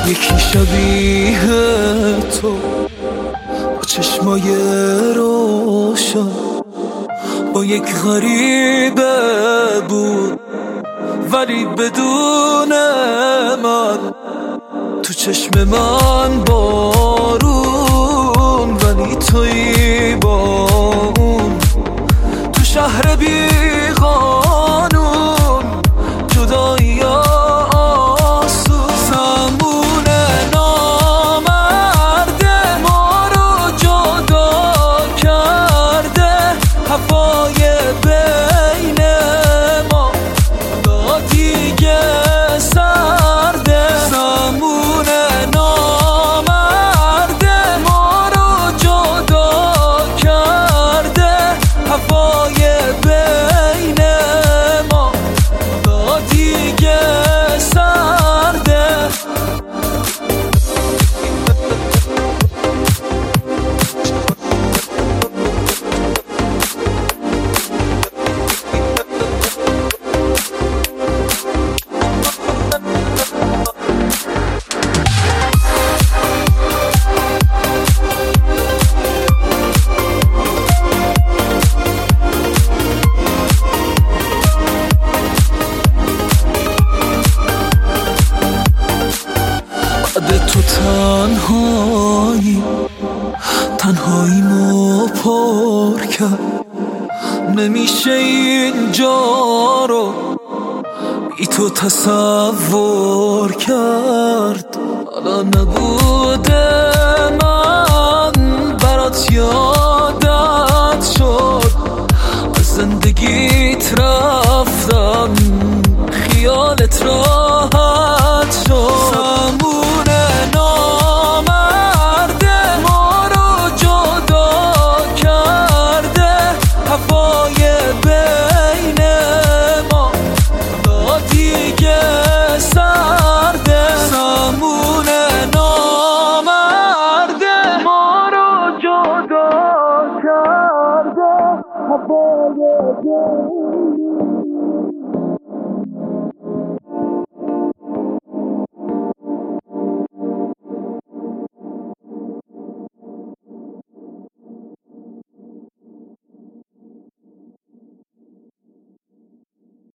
یکی شبیه تو با چشمای روشن، با یک غریبه بود ولی بدون من. تو چشم من بارون ولی تویی با اون. تو شهر بی قانون جدایی آسون. زمان نامرده ما رو جدا کرده، هوای بین ما دیگه سرده. زمان نامرده ما رو جدا کرده، هوای بین ما دیگه سرده. تو تنهایی مو پر کرد. نمیشه اینجا رو بی تو تصور کرد. حالا نبوده من برات یادت شد، از زندگیت رفتم خیالت راحت